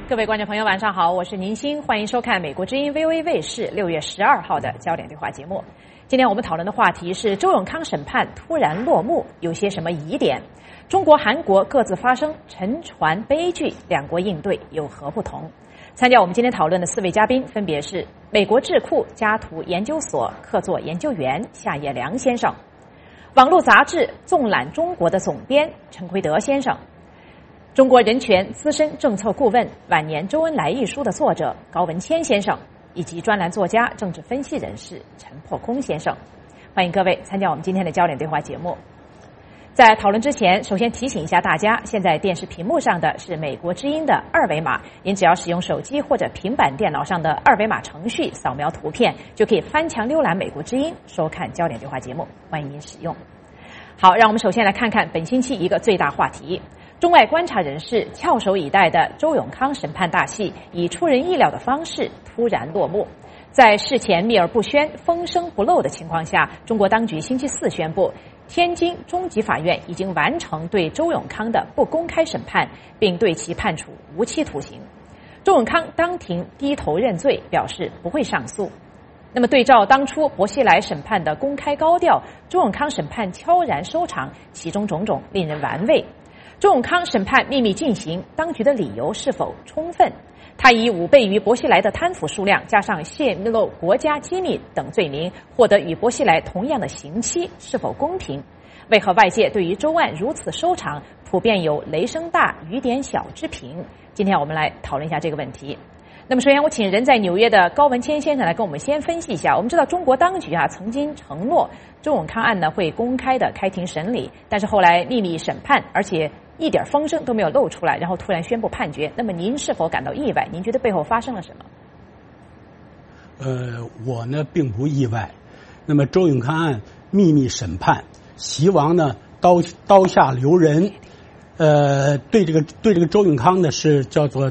各位观众朋友，晚上好，我是宁鑫，欢迎收看美国之音 VOA 卫视6月12号的焦点对话节目。今天我们讨论的话题是周永康审判突然落幕，有些什么疑点？中国、韩国各自发生沉船悲剧，两国应对有何不同？参加我们今天讨论的4位嘉宾分别是美国智库家图研究所客座研究员夏业良先生，网络杂志《纵览中国》的总编陈奎德先生，中国人权资深政策顾问、晚年周恩来一书的作者高文谦先生，以及专栏作家、政治分析人士陈破空先生。欢迎各位参加我们今天的焦点对话节目。在讨论之前，首先提醒一下大家，现在电视屏幕上的是美国之音的2维码，您只要使用手机或者平板电脑上的2维码程序扫描图片，就可以翻墙浏览美国之音，收看焦点对话节目，欢迎您使用。好，让我们首先来看看本星期一个最大话题。中外观察人士翘首以待的周永康审判大戏以出人意料的方式突然落幕。在事前秘而不宣、风声不漏的情况下，中国当局星期4宣布，天津中级法院已经完成对周永康的不公开审判，并对其判处无期徒刑。周永康当庭低头认罪，表示不会上诉。那么对照当初薄熙来审判的公开高调，周永康审判悄然收场，其中种种令人玩味。周永康审判秘密进行，当局的理由是否充分？他以5倍于薄熙来的贪腐数量，加上泄露国家机密等罪名，获得与薄熙来同样的刑期，是否公平？为何外界对于周案如此收场，普遍有雷声大雨点小之评？今天我们来讨论一下这个问题。那么首先我请人在纽约的高文谦先生来跟我们先分析一下。我们知道中国当局曾经承诺周永康案会公开的开庭审理，但是后来秘密审判，而且一点风声都没有露出来，然后突然宣布判决。那么您是否感到意外？您觉得背后发生了什么？ 我呢并不意外。那么周永康案秘密审判，习王呢刀下留人，对这个周永康呢是叫做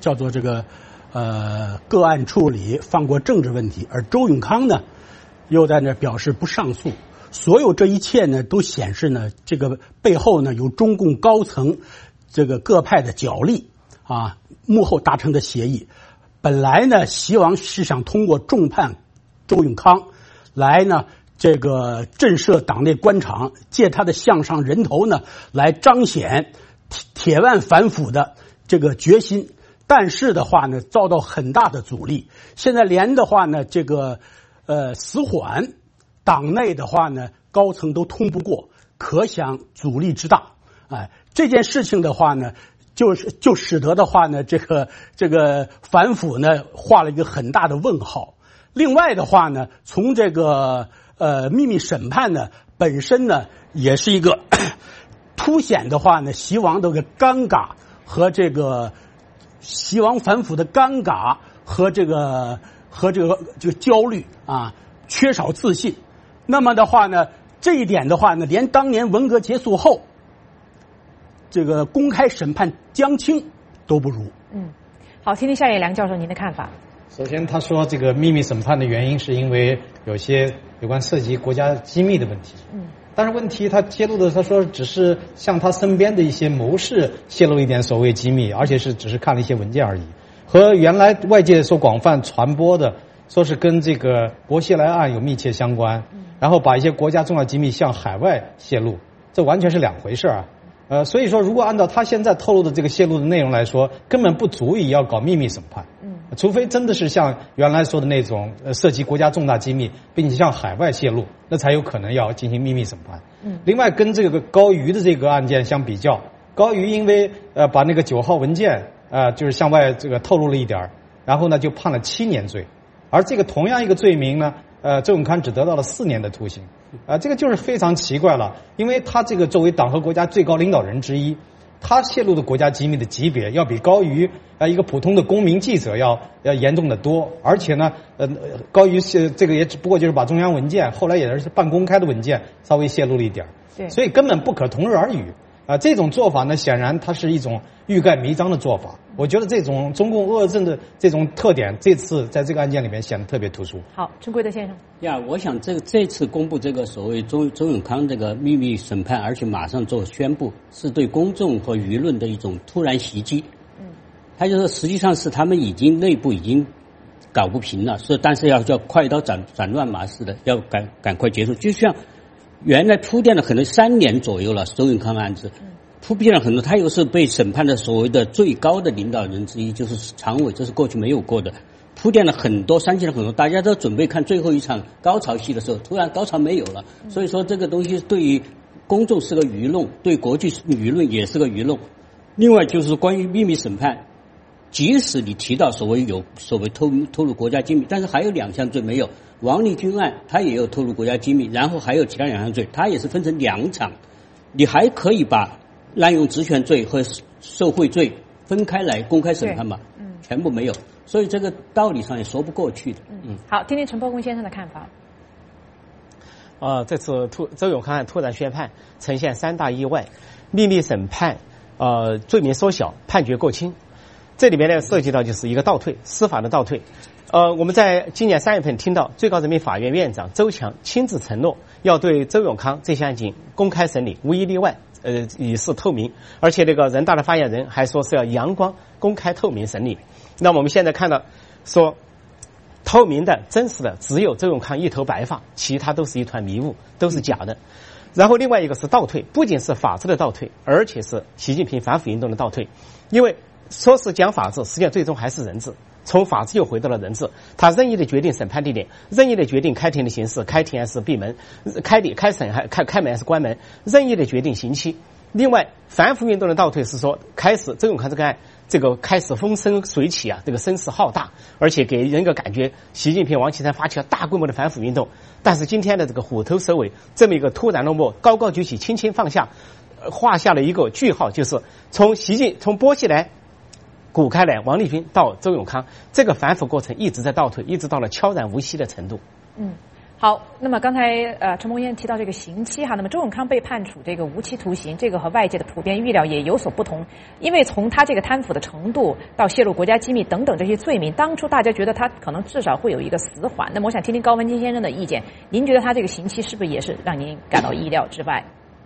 个案处理，放过政治问题，而周永康呢又在那表示不上诉。所有这一切呢，都显示呢，这个背后呢有中共高层这个各派的角力啊，幕后达成的协议。本来呢，习王是想通过重判周永康来呢，这个震慑党内官场，借他的项上人头呢，来彰显铁腕反腐的这个决心。但是的话呢，遭到很大的阻力。现在连的话呢，这个死缓。党内的话呢，高层都通不过，可想阻力之大。这件事情的话呢，就使得的话呢，这个反腐呢画了一个很大的问号。另外的话呢，从这个秘密审判呢本身呢，也是一个凸显的话呢，习王的尴尬和这个习王反腐的尴尬和这个焦虑啊，缺少自信。那么的话呢，这一点的话呢，连当年文革结束后，这个公开审判江青都不如。 好，听听夏业良教授您的看法。 首先，他说这个秘密审判的原因是因为有些有关涉及国家机密的问题。但是问题他揭露的，他说只是向他身边的一些谋士泄露一点所谓机密，而且只是看了一些文件而已，和原来外界所广泛传播的说是跟这个薄熙来案有密切相关。然后把一些国家重要机密向海外泄露，这完全是两回事啊。所以说，如果按照他现在透露的这个泄露的内容来说，根本不足以要搞秘密审判。除非真的是像原来说的那种涉及国家重大机密，并且向海外泄露，那才有可能要进行秘密审判。另外，跟这个高瑜的这个案件相比较，高瑜因为把那个9号文件就是向外这个透露了一点，然后呢就判了7年罪，而这个同样一个罪名呢。周永康只得到了4年的徒刑，这个就是非常奇怪了，因为他这个作为党和国家最高领导人之一，他泄露的国家机密的级别要比高于一个普通的公民记者要严重的多，而且呢，高于这个也只不过就是把中央文件，后来也是半公开的文件稍微泄露了一点，所以根本不可同日而语。这种做法呢，显然它是一种欲盖弥彰的做法。我觉得这种中共恶政的这种特点，这次在这个案件里面显得特别突出。 好，陈奎德先生。 我想这次公布这个所谓周永康这个秘密审判，而且马上做宣布，是对公众和舆论的一种突然袭击。 他就说实际上是他们已经内部已经搞不平了，但是要快刀斩乱麻似的，要赶快结束。就像原来铺垫了可能3年左右了，周永康案子铺垫了很多，他又是被审判的所谓的最高的领导人之一，就是常委，这是过去没有过的。铺垫了很多，煽情了很多，大家都准备看最后一场高潮戏的时候，突然高潮没有了。所以说这个东西对于公众是个舆论，对国际舆论也是个舆论。另外就是关于秘密审判，即使你提到所谓透露国家机密，但是还有2项罪没有。王立军案他也有透露国家机密，然后还有其他2项罪，他也是分成2场，你还可以把滥用职权罪和受贿罪分开来公开审判嘛？全部没有，所以这个道理上也说不过去的。 好，听听陈伯公先生的看法。 这次周永康案突然宣判，呈现3大意外：秘密审判，罪名缩小，判决过轻。这里面呢涉及到就是一个倒退，司法的倒退。我们在今年3月份听到最高人民法院院长周强亲自承诺要对周永康这项案件公开审理，无一例外，以示透明。而且那个人大的发言人还说是要阳光、公开、透明审理。那么我们现在看到说，透明的、真实的只有周永康一头白发，其他都是一团迷雾，都是假的。然后另外一个是倒退，不仅是法治的倒退，而且是习近平反腐运动的倒退。因为说是讲法治，实际上最终还是人治。从法治又回到了人治，他任意的决定审判地点，任意的决定开庭的形式，开庭还是闭门，开审还开门还是关门，任意的决定刑期。另外，反腐运动的倒退是说，开始周永康这个案，这个开始风生水起啊，这个声势浩大，而且给人一个感觉，习近平、王岐山发起了大规模的反腐运动。但是今天的这个虎头蛇尾，这么一个突然落幕，高高举起，轻轻放下，画下了一个句号，就是从薄熙来、谷开来、王立军到周永康，这个反腐过程一直在倒退，一直到了悄然无息的程度。 好，那么刚才陈伯彦提到这个刑期哈，那么周永康被判处这个无期徒刑，这个和外界的普遍预料也有所不同，因为从他这个贪腐的程度到泄露国家机密等等这些罪名，当初大家觉得他可能至少会有一个死缓。那么我想听听高文金先生的意见，您觉得他这个刑期是不是也是让您感到意料之外？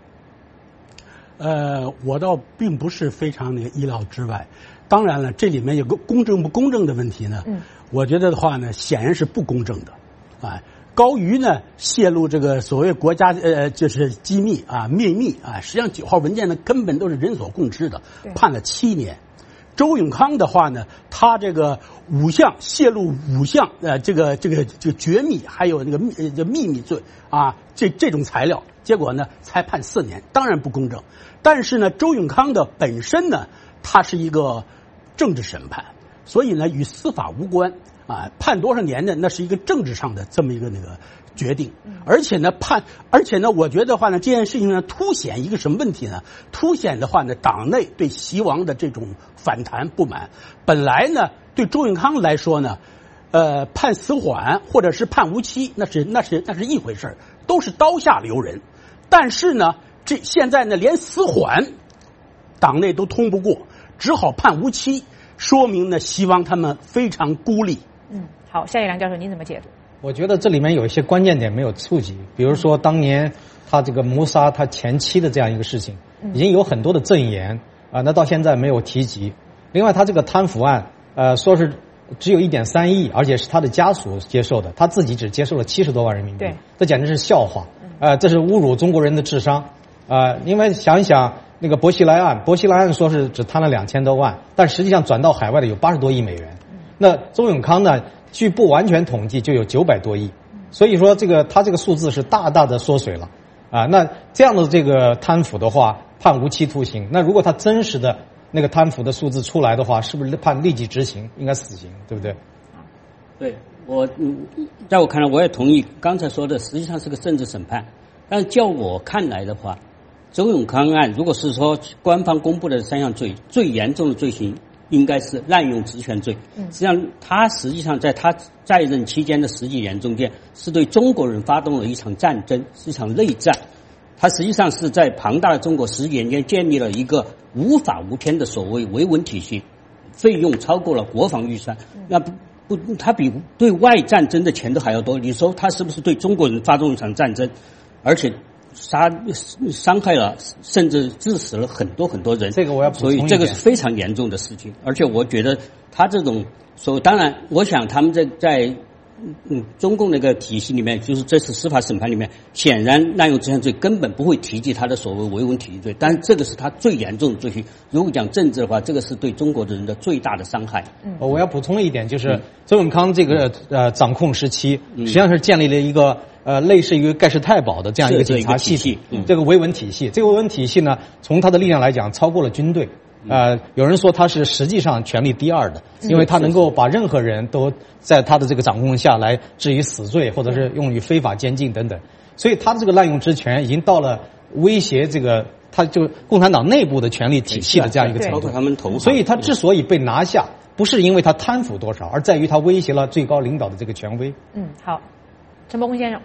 我倒并不是非常的意料之外。当然了，这里面有个公正不公正的问题呢。我觉得的话呢，显然是不公正的，高瑜呢泄露这个所谓国家就是机密啊、秘密啊，实际上9号文件呢根本都是人所共知的，判了7年。周永康的话呢，他这个5项泄露5项这个绝密，还有那个秘密罪啊，这种材料，结果呢才判4年，当然不公正。但是呢，周永康的本身呢，他是一个政治审判，所以呢与司法无关啊，判多少年呢？那是一个政治上的这么一个决定。而且呢，我觉得的话呢，这件事情呢凸显一个什么问题呢？凸显的话呢，党内对习王的这种反弹不满。本来呢，对周永康来说呢，判死缓或者是判无期，那是一回事，都是刀下留人。但是呢，现在呢，连死缓党内都通不过，只好判无期，说明呢，习王他们非常孤立。 好，夏一良教授，您怎么解读？ 我觉得这里面有一些关键点没有触及，比如说当年他这个谋杀他前妻的这样一个事情，已经有很多的证言那到现在没有提及。另外，他这个贪腐案说是只有1.3亿，而且是他的家属接受的，他自己只接受了70多万人民币，这简直是笑话，这是侮辱中国人的智商因为想一想那个薄熙来案说是只贪了2000多万，但实际上转到海外的有80多亿美元。那周永康呢，据不完全统计就有900多亿，所以说他这个数字是大大的缩水了那这样的这个贪腐的话，判无期徒刑。那如果他真实的那个贪腐的数字出来的话，是不是判立即执行，应该死刑，对不对？ 对，在我看来，我也同意刚才说的，实际上是个政治审判。但是叫我看来的话，周永康案如果是说官方公布的3项罪，最严重的罪行应该是滥用职权罪。实际上他实际上在他在任期间的10几年中间，是对中国人发动了一场战争，是一场内战。他实际上是在庞大的中国10几年间建立了一个无法无天的所谓维稳体系，费用超过了国防预算。那他比对外战争的钱都还要多。你说他是不是对中国人发动一场战争？而且伤害了甚至致死了很多人。 这个我要补充一点， 所以这个是非常严重的事情。而且我觉得他这种当然，我想他们在中共那个体系里面，就是这次司法审判里面，显然滥用职权罪根本不会提及他的所谓维稳体系罪，但是这个是他最严重的罪行。如果讲政治的话，这个是对中国的人的最大的伤害。 我要补充一点，就是周永康这个掌控时期，实际上是建立了一个类似于盖世太保的这样一个警察系统，这个维稳体系。这个维稳体系呢，从它的力量来讲，超过了军队。有人说他是实际上权力第二的，因为他能够把任何人都在他的这个掌控下来置于死罪，或者是用于非法监禁等等。所以他的这个滥用职权已经到了威胁这个他就共产党内部的权力体系的这样一个程度。所以他之所以被拿下，不是因为他贪腐多少，而在于他威胁了最高领导的这个权威。 好，陈伯公先生。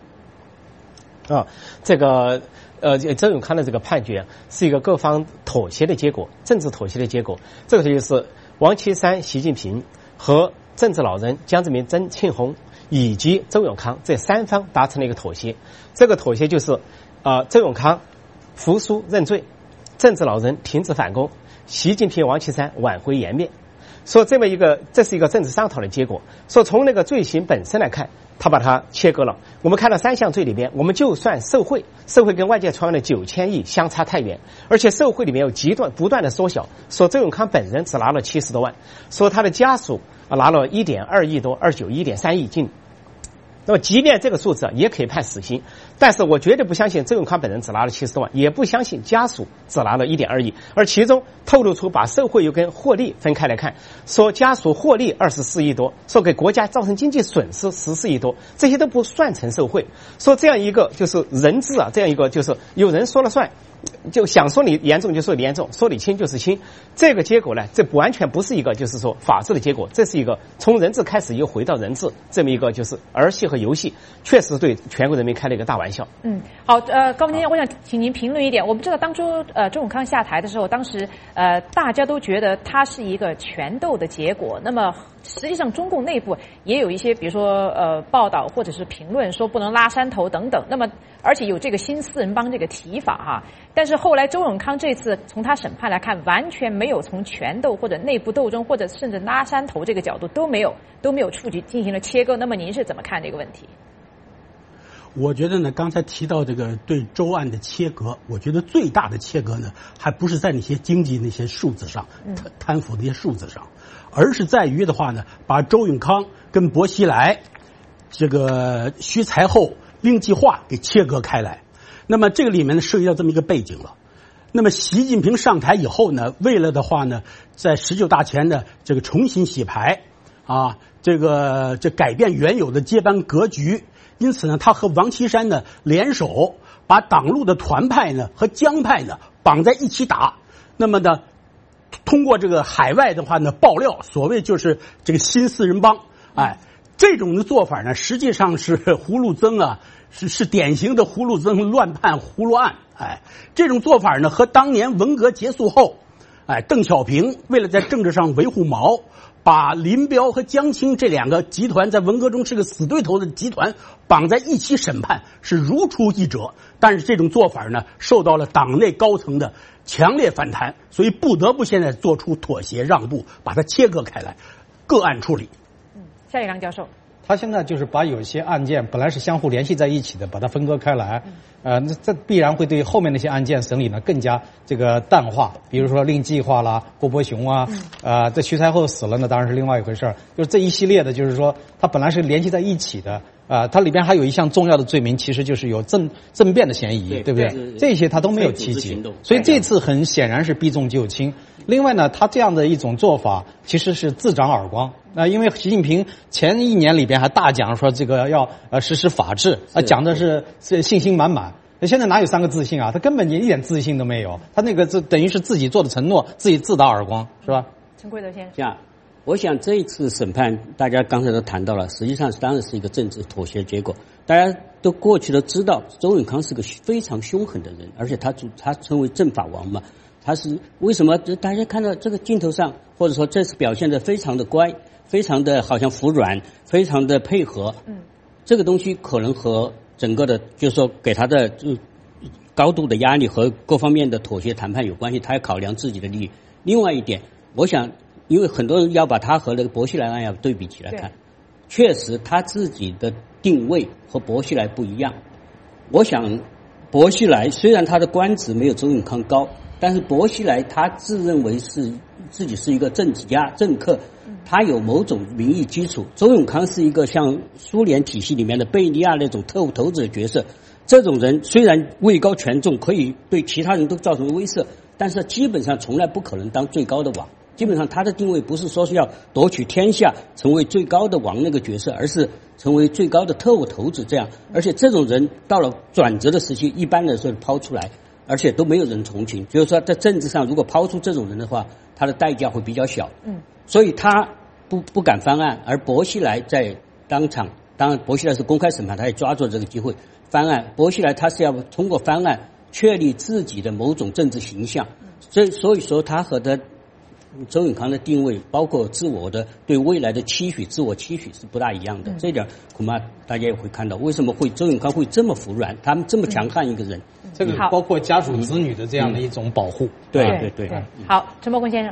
这个周永康的这个判决是一个各方妥协的结果，政治妥协的结果。这个就是王岐山、习近平和政治老人江泽民、曾庆红以及周永康这三方达成了一个妥协。这个妥协就是周永康服输认罪，政治老人停止反攻，习近平、王岐山挽回颜面。说这是一个政治商讨的结果。说从那个罪行本身来看，他把它切割了。我们看到3项罪里边，我们就算受贿跟外界传闻的9000亿相差太远，而且受贿里面有不断的缩小。说周永康本人只拿了70多万，说他的家属拿了1.2亿多，29、1.3亿近。那么即便这个数字也可以判死刑，但是我绝对不相信周永康本人只拿了70多万，也不相信家属只拿了1.2亿，而其中透露出把受贿又跟获利分开来看，说家属获利24亿多，说给国家造成经济损失14亿多，这些都不算成受贿。说这样一个就是人治这样一个就是有人说了算，就想说你严重就说你严重，说你轻就是轻。这个结果呢，这完全不是一个就是说法治的结果，这是一个从人治开始又回到人治这么一个就是儿戏和游戏，确实对全国人民开了一个大玩笑。 好，高文先生，我想请您评论一点。我们知道当初周永康下台的时候，当时大家都觉得他是一个权斗的结果。那么实际上中共内部也有一些比如说报道或者是评论说不能拉山头等等。那么而且有这个新四人帮这个提法哈。但是后来周永康这次从他审判来看，完全没有从权斗或者内部斗争或者甚至拉山头这个角度都没有触及，进行了切割。那么您是怎么看这个问题？ 我觉得呢，刚才提到这个对周案的切割，我觉得最大的切割呢，还不是在那些经济那些数字上，贪腐那些数字上，而是在于的话呢，把周永康跟薄熙来、这个徐才厚、令计划给切割开来。那么这个里面呢，涉及到这么一个背景了。那么习近平上台以后呢，为了的话呢，在19大前的这个重新洗牌这改变原有的接班格局。因此呢，他和王岐山呢联手，把党路的团派呢和江派呢绑在一起打。那么呢，通过这个海外的话呢爆料，所谓就是这个新四人帮，这种的做法呢，实际上是葫芦僧是典型的葫芦僧乱判葫芦案。这种做法呢，和当年文革结束后，邓小平为了在政治上维护毛，把林彪和江青这2个集团在文革中是个死对头的集团绑在一起审判，是如出一辙。但是这种做法呢，受到了党内高层的强烈反弹，所以不得不现在做出妥协让步，把它切割开来，个案处理。 夏立良教授， 他现在就是把有些案件本来是相互联系在一起的，把它分割开来，这必然会对后面那些案件审理呢更加这个淡化。比如说令计划啦、郭伯雄这徐才厚死了呢，当然是另外一回事儿。就是这一系列的，就是说它本来是联系在一起的，它里边还有一项重要的罪名，其实就是有政变的嫌疑，对不对？这些他都没有提及，所以这次很显然是避重就轻。另外呢，他这样的一种做法其实是自长耳光。因为习近平前1年里边还大讲说这个要实施法治，讲的是信心满满。现在哪有3个自信啊？他根本一点自信都没有。他那个等于是自己做的承诺，自己自打耳光，是吧？ 陈贵德先生， 我想这一次审判，大家刚才都谈到了，实际上当然是一个政治妥协结果。大家都过去都知道，周永康是个非常凶狠的人，而且他称为政法王嘛。他是为什么大家看到这个镜头上，或者说这次表现得非常的乖，非常的好像服软，非常的配合。这个东西可能和整个的就是说给他的高度的压力和各方面的妥协谈判有关系，他要考量自己的利益。另外一点，我想，因为很多人要把他和那个薄熙来案要对比起来看，确实他自己的定位和薄熙来不一样。我想，薄熙来虽然他的官职没有周永康高，但是薄熙来他自认为是自己是一个政治家、政客，他有某种民意基础。周永康是一个像苏联体系里面的贝利亚那种特务头子的角色，这种人虽然位高权重，可以对其他人都造成威慑，但是基本上从来不可能当最高的王。基本上他的定位不是说是要夺取天下成为最高的王那个角色，而是成为最高的特务头子这样。而且这种人到了转折的时期，一般的时候抛出来，而且都没有人同情。就是说在政治上如果抛出这种人的话，他的代价会比较小。所以他不敢翻案。而薄熙来在当场，当然薄熙来是公开审判，他也抓住这个机会翻案。薄熙来他是要通过翻案确立自己的某种政治形象。所以说他和周永康的定位，包括自我的对未来的期许、自我期许是不大一样的。这一点恐怕大家也会看到，为什么周永康会这么服软，他们这么强悍一个人。 这个包括家属子女的这样的一种保护。 对。 好，陈伯坤先生。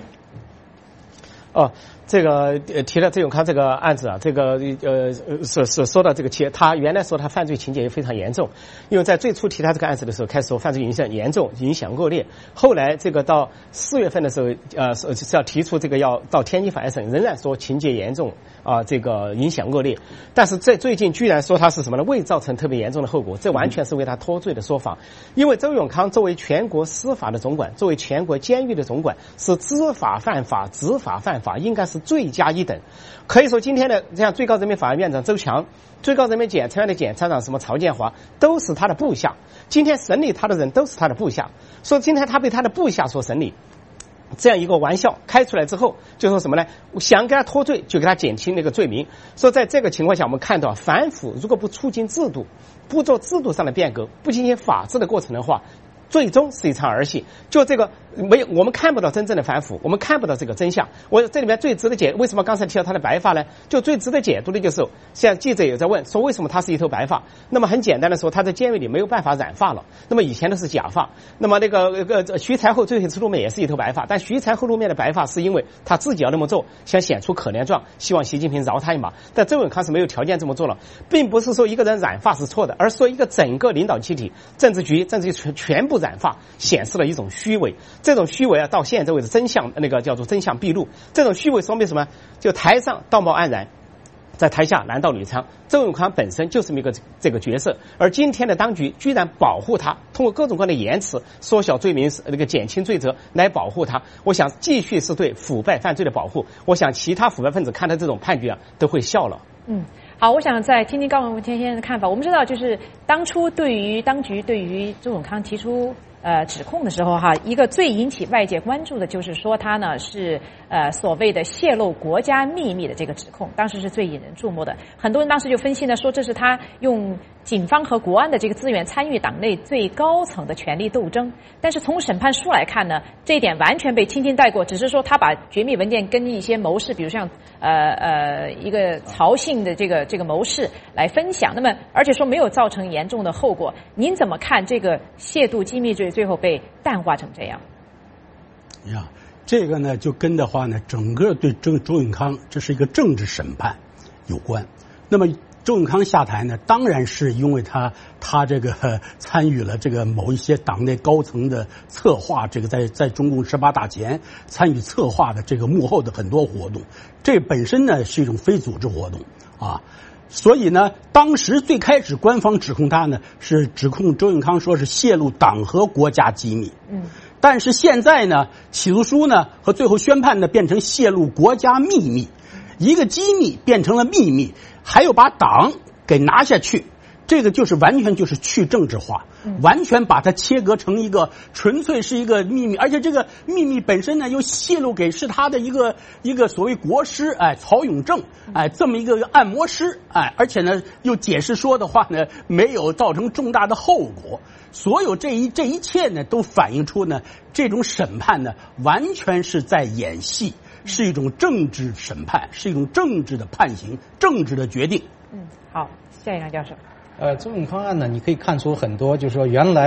这个提了周永康这个案子啊，这个是说到这个他原来说他犯罪情节也非常严重，因为在最初提他这个案子的时候，开始说犯罪影响严重，影响恶劣。后来这个到4月份的时候，是要提出这个要到天津法院审，仍然说情节严重这个影响恶劣。但是在最近居然说他是什么呢？未造成特别严重的后果，这完全是为他脱罪的说法。因为周永康作为全国司法的总管，作为全国监狱的总管，是知法犯法、执法犯法，应该是罪加一等。可以说今天的像最高人民法院院长周强，最高人民检察院的检察长什么曹建华，都是他的部下。今天审理他的人都是他的部下，说今天他被他的部下所审理，这样一个玩笑开出来之后，就说什么呢？想给他脱罪，就给他减轻那个罪名。说在这个情况下，我们看到反腐如果不促进制度，不做制度上的变革，不进行法治的过程的话，最终是一场儿戏。就这个我们看不到真正的反腐，我们看不到这个真相。我这里面最值得为什么刚才提到他的白发呢？就最值得解读的就是，现在记者也在问说为什么他是一头白发。那么很简单的说，他在监狱里没有办法染发了。那么以前的是假发。那么那个徐才厚最后一次露面也是一头白发，但徐才厚露面的白发是因为他自己要那么做，想显出可怜状，希望习近平饶他一马。但周永康是没有条件这么做了，并不是说一个人染发是错的，而是说一个整个领导集体、政治局全部染发，显示了一种虚伪。这种虚伪啊，到现在为止真相那个叫做真相毕露。这种虚伪说明什么？就台上道貌岸然，在台下男盗女娼。周永康本身就是这么一个这个角色，而今天的当局居然保护他，通过各种各样的言辞缩小罪名，那个减轻罪责来保护他。我想继续是对腐败犯罪的保护。我想其他腐败分子看到这种判决啊，都会笑了。 好，我想再听听高文天先生的看法。我们知道，就是当初当局对于周永康提出指控的时候一个最引起外界关注的就是说他呢是所谓的泄露国家秘密的这个指控，当时是最引人注目的。很多人当时就分析呢，说这是他用警方和国安的这个资源参与党内最高层的权力斗争。但是从审判书来看呢，这一点完全被轻轻带过，只是说他把绝密文件跟一些谋士，比如像一个曹姓的这个谋士来分享，那么而且说没有造成严重的后果。您怎么看这个亵渎机密罪最后被淡化成这样？ 呀，这个呢就跟的话呢，整个对周永康这是一个政治审判有关。那么周永康下台呢，当然是因为他这个参与了这个某一些党内高层的策划，这个在中共18大前参与策划的这个幕后的很多活动，这本身呢是一种非组织活动啊。所以呢，当时最开始官方指控他呢，是指控周永康说是泄露党和国家机密。但是现在呢，起诉书呢和最后宣判呢变成泄露国家秘密，一个机密变成了秘密，还有把党给拿下去，这个就是完全就是去政治化，完全把它切割成一个纯粹是一个秘密，而且这个秘密本身呢又泄露给是他的一个所谓国师曹永正这么一个按摩师而且呢又解释说的话呢没有造成重大的后果。所有这一切呢都反映出呢这种审判呢完全是在演戏，是一种政治审判，是一种政治的判刑，政治的决定。 好，下一张教授。 周永康案呢，你可以看出很多，就是说原来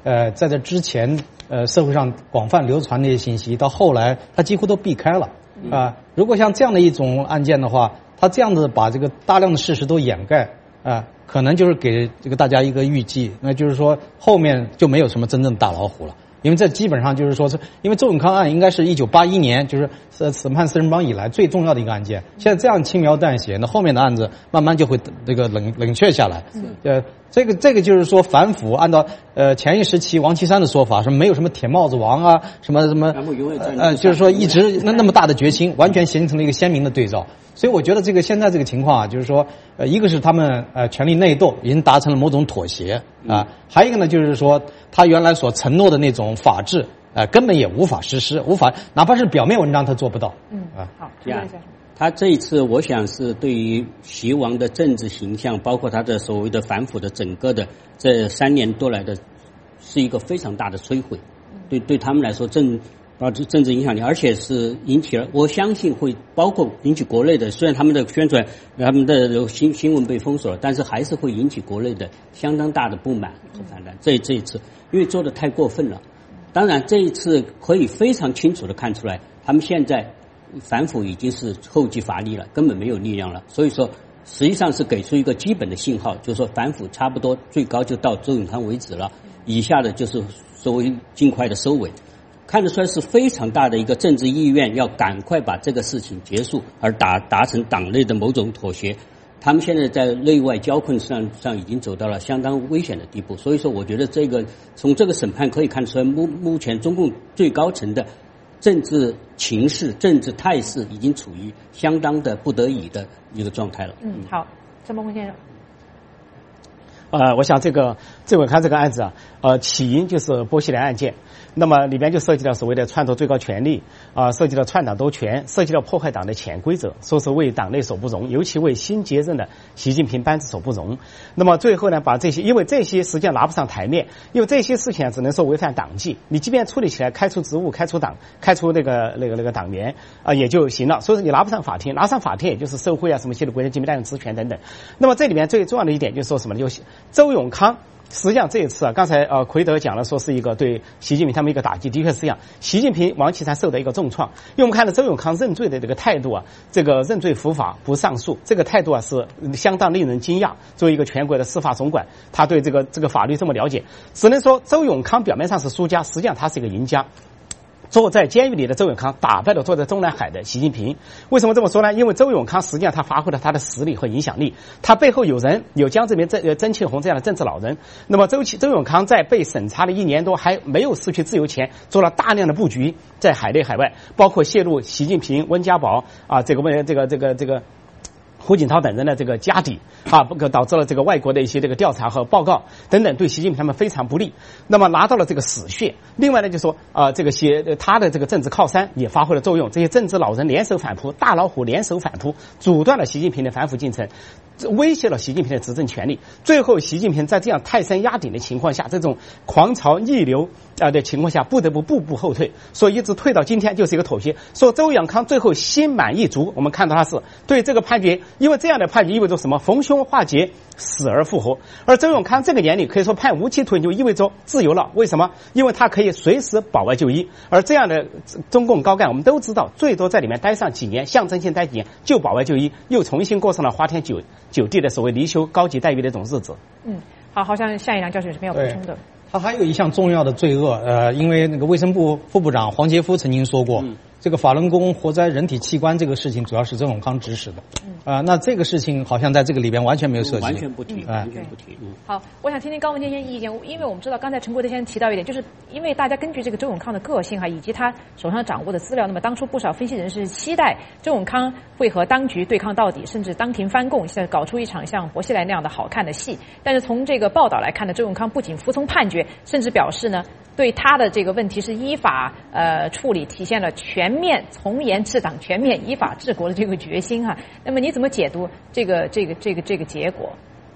在这之前社会上广泛流传的一些信息，到后来他几乎都避开了如果像这样的一种案件的话，他这样子把这个大量的事实都掩盖可能就是给这个大家一个预计，那就是说后面就没有什么真正大老虎了。因为这基本上就是说，因为周永康案应该是1981年就是审判四人帮以来最重要的一个案件，现在这样轻描淡写，那后面的案子慢慢就会这个冷却下来。这个就是说反腐，按照前一时期王岐山的说法，说没有什么铁帽子王啊，什么就是说一直那么大的决心，完全形成了一个鲜明的对照。所以我觉得现在这个情况就是说，一个是他们权力内斗已经达成了某种妥协还有一个呢就是说他原来所承诺的那种法治根本也无法实施，哪怕是表面文章他做不到。 好， 他这一次我想是对于习王的政治形象，包括他的所谓的反腐的整个的这3年多来的，是一个非常大的摧毁。对他们来说政治影响力，而且是引起了，我相信会包括引起国内的，虽然他们的宣传，他们的新闻被封锁了，但是还是会引起国内的相当大的不满和反弹。这一次因为做得太过分了，当然这一次可以非常清楚地看出来，他们现在反腐已经是后继乏力了，根本没有力量了。所以说实际上是给出一个基本的信号，就是说反腐差不多最高就到周永康为止了，以下的就是所谓尽快的收尾。看得出来是非常大的一个政治意愿，要赶快把这个事情结束，而达成党内的某种妥协。他们现在在内外交困上已经走到了相当危险的地步。所以说我觉得从这个审判可以看出来，目前中共最高层的政治情势、政治态势已经处于相当的不得已的一个状态了。 好，郑伯钧先生。 我想周永康这个案子起因就是波西莱案件，那么里边就涉及到所谓的篡夺最高权力涉及到篡党夺权，涉及到破坏党的潜规则，说是为党内所不容，尤其为新接任的习近平班子所不容。那么最后呢，把这些，因为这些实际上拿不上台面，因为这些事情只能说违反党纪，你即便处理起来，开除职务、开除那个党员也就行了，所以说你拿不上法庭，拿上法庭也就是受贿什么泄露国家机密、滥用职权等等。那么这里面最重要的一点就是说什么呢？就是周永康实际上这一次刚才奎德讲了，说是一个对习近平他们一个打击，的确是这样。习近平、王岐山受到一个重创，因为我们看到周永康认罪的这个态度这个认罪伏法不上诉，这个态度是相当令人惊讶。作为一个全国的司法总管，他对这个法律这么了解，只能说周永康表面上是输家，实际上他是一个赢家。坐在监狱里的周永康打败了坐在中南海的习近平。为什么这么说呢？因为周永康实际上他发挥了他的实力和影响力，他背后有人，有江泽民、曾庆红这样的政治老人。那么周永康在被审查了1年多还没有失去自由前，做了大量的布局，在海内海外，包括泄露习近平、温家宝这个胡锦涛等人的这个家底导致了这个外国的一些这个调查和报告等等，对习近平他们非常不利。那么拿到了这个死穴。另外呢，就说他的这个政治靠山也发挥了作用，这些政治老人联手反扑，大老虎联手反扑，阻断了习近平的反腐进程，威胁了习近平的执政权力。最后习近平在这样泰山压顶的情况下，这种狂潮逆流的情况下，不得不步步后退，所以一直退到今天就是一个妥协。说周永康最后心满意足，我们看到他是对这个判决，因为这样的判决意味着什么？逢凶化吉，死而复活。而周永康这个年龄可以说判无期徒刑，就意味着自由了。为什么？因为他可以随时保外就医。而这样的中共高干我们都知道，最多在里面待上几年，象征性待几年就保外就医，又重新过上了花天酒地的所谓离休高级待遇的一种日子。 好像夏一良教授是没有补充的。 他还有一项重要的罪恶，因为那个卫生部副部长黄杰夫曾经说过，这个法轮功活摘人体器官这个事情主要是周永康指使的，那这个事情好像在这个里边完全没有涉及， 完全不提。 好，我想听听高文健先生意见，因为我们知道刚才陈国德先生提到一点，就是因为大家根据这个周永康的个性以及他手上掌握的资料，那么当初不少分析人士期待周永康会和当局对抗到底，甚至当庭翻供，现在搞出一场像薄熙来那样的好看的戏。但是从这个报道来看呢，周永康不仅服从判决，甚至表示呢，对他的这个问题是依法处理，体现了全面从严治党、全面依法治国的这个决心那么你怎么解读这个结果？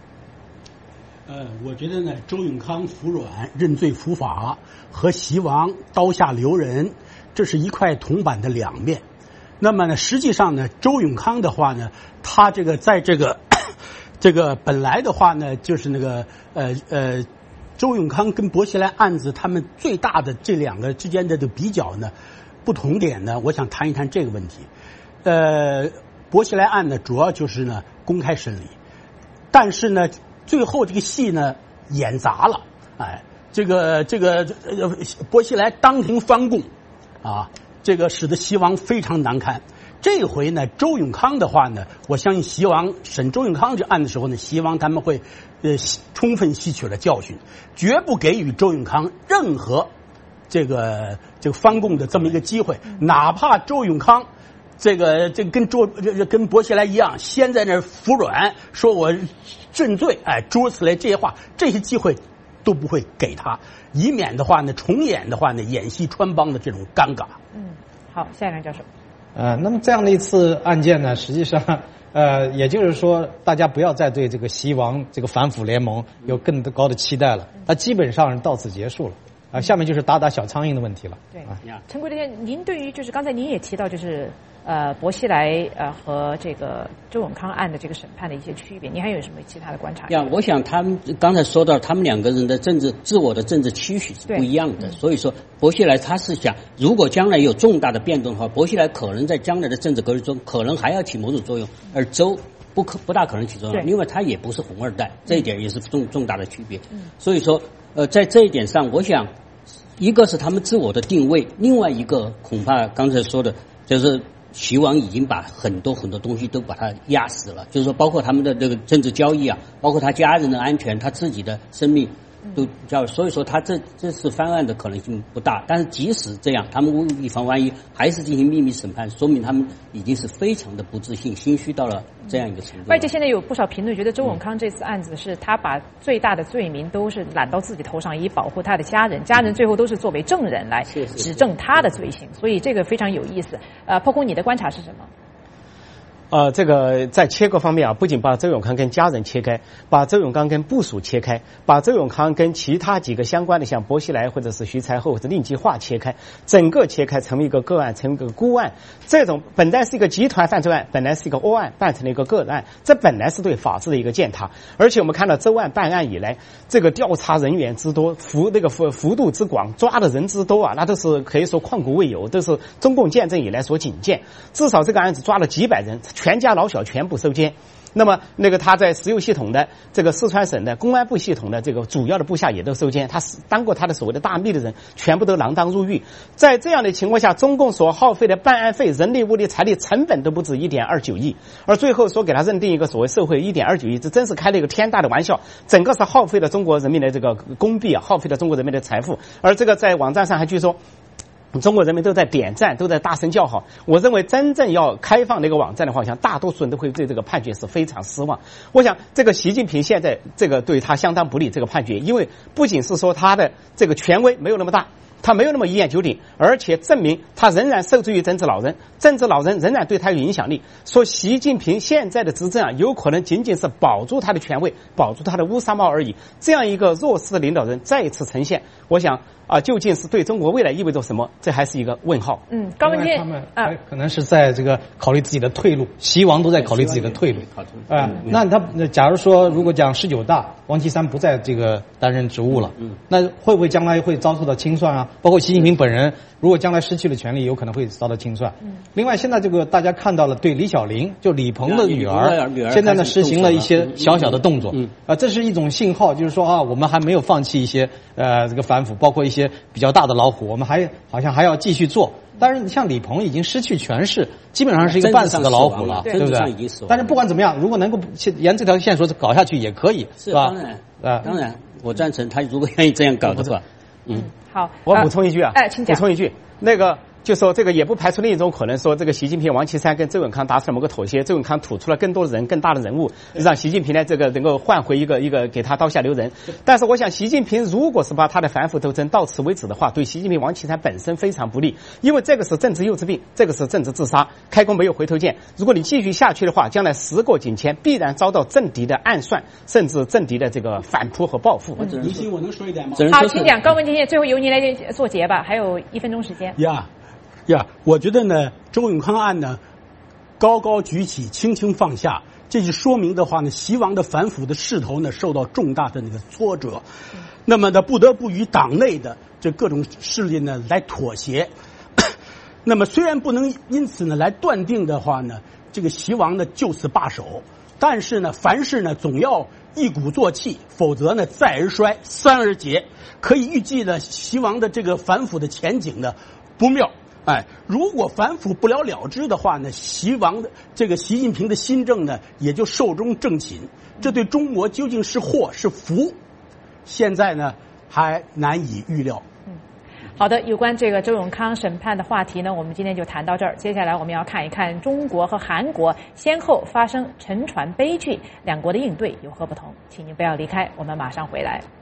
我觉得呢，周永康服软、认罪伏法和习王刀下留人，这是一块铜板的两面。那么呢，实际上呢，周永康的话呢，他在这个本来的话呢，就是那个周永康跟薄熙来案子他们最大的这两个之间的比较呢，不同点呢，我想谈一谈这个问题。薄熙来案呢，主要就是呢公开审理，但是呢，最后这个戏呢演砸了，哎，薄熙来当庭翻供，啊，这个使得西王非常难堪。这回呢，周永康的话呢，我相信西王审周永康这案的时候呢，西王他们会充分吸取了教训，绝不给予周永康任何这个翻供的这么一个机会，哪怕周永康跟薄熙来一样，先在那儿服软，说我认罪，哎，诸如此类这些话，这些机会都不会给他，以免的话呢，重演的话呢，演戏穿帮的这种尴尬。 好，下一位教授。 那么这样的一次案件呢，实际上，也就是说，大家不要再对这个西王这个反腐联盟有更高的期待了，它基本上到此结束了。下面就是打小苍蝇的问题了。 对，陈国天，您对于就是刚才您也提到，就是薄熙来和这个周永康案的这个审判的一些区别，您还有什么其他的观察？ 我想他们刚才说到，他们两个人的自我的政治期许是不一样的，所以说薄熙来他是想，如果将来有重大的变动的话，薄熙来可能在将来的政治格局中可能还要起某种作用，而周不大可能起作用，因为他也不是红二代，这一点也是重大的区别。所以说在这一点上，我想一个是他们自我的定位，另外一个恐怕刚才说的就是齐王已经把很多东西都把它压死了，就是说包括他们的这个政治交易啊，包括他家人的安全，他自己的生命都交，所以说他这次翻案的可能性不大。但是即使这样，他们以防万一还是进行秘密审判，说明他们已经是非常的不自信、心虚到了这样一个程度。 外界现在有不少评论觉得周永康这次案子是他把最大的罪名都是揽到自己头上，以保护他的家人，家人最后都是作为证人来指证他的罪行，所以这个非常有意思。破空，你的观察是什么？ 这个在切割方面啊，不仅把周永康跟家人切开，把周永康跟部属切开，把周永康跟其他几个相关的像薄熙来或者是徐才厚或者令计划切开，整个切开成为一个个案，成为一个孤案。这种本来是一个集团犯罪案，本来是一个窝案，办成了一个个案，这本来是对法治的一个践踏。而且我们看到周案办案以来，这个调查人员之多，幅度之广，抓的人之多啊，那都是可以说旷古未有，都是中共建政以来所仅见。至少这个案子抓了几百人，全家老小全部收监。那么他在石油系统的这个四川省的公安部系统的这个主要的部下也都收监，他当过他的所谓的大秘的人全部都锒铛入狱。在这样的情况下，中共所耗费的办案费、人力物力财力成本都不止 1.29 亿，而最后说给他认定一个所谓社会 1.29 亿，这真是开了一个天大的玩笑，整个是耗费了中国人民的这个公币啊，耗费了中国人民的财富。而这个在网站上还据说中国人民都在点赞，都在大声叫好。我认为真正要开放那个网站的话，我想大多数人都会对这个判决是非常失望。我想这个习近平现在这个对他相当不利，这个判决，因为不仅是说他的这个权威没有那么大，他没有那么一言九鼎，而且证明他仍然受制于政治老人，政治老人仍然对他有影响力。说习近平现在的执政啊，有可能仅仅是保住他的权位，保住他的乌纱帽而已。这样一个弱势的领导人再一次呈现，我想究竟是对中国未来意味着什么？这还是一个问号。 高文天他们可能是在这个考虑自己的退路，习王都在考虑自己的退路。那假如说如果讲19大，王岐山不在这个担任职务了，那会不会将来会遭受到清算啊？包括习近平本人，如果将来失去了权力，有可能会遭到清算。另外，现在这个大家看到了，对李小玲，就李鹏的女儿，现在呢实行了一些小小的动作。这是一种信号，就是说我们还没有放弃一些这个反腐，包括一些比较大的老虎，我们好像还要继续做。但是像李鹏已经失去权势，基本上是一个半死的老虎了，对不对？但是不管怎么样，如果能够沿这条线索搞下去也可以，是吧？ 当然，我赞成他如果愿意这样搞的话。 好， 我补充一句请讲。 补充一句，就说这个也不排除另一种可能，说这个习近平、王岐山跟周永康达成了某个妥协，周永康吐出了更多的人、更大的人物，让习近平呢这个能够换回一个给他刀下留人。但是我想，习近平如果是把他的反腐斗争到此为止的话，对习近平、王岐山本身非常不利，因为这个是政治幼稚病，这个是政治自杀，开弓没有回头箭。如果你继续下去的话，将来时过境迁，必然遭到政敌的暗算，甚至政敌的这个反扑和报复。 明星，我能说一点吗？ 好，请讲。高文天，最后由您来做结吧，还有1分钟时间。 我觉得呢，周永康案呢，高高举起，轻轻放下，这就说明的话呢，习王的反腐的势头呢，受到重大的挫折。 那么呢，不得不与党内的这各种势力呢来妥协。那么虽然不能因此呢来断定的话呢，这个习王呢就此罢手，但是呢，凡事呢总要一鼓作气，否则呢再而衰，三而竭。可以预计呢，习王的这个反腐的前景呢不妙。如果反腐不了了之的话呢，习近平的新政呢也就寿终正寝。这对中国究竟是祸是福，现在呢还难以预料。 好的，有关这个周永康审判的话题呢，我们今天就谈到这儿。接下来我们要看一看中国和韩国先后发生沉船悲剧，两国的应对有何不同？请您不要离开，我们马上回来。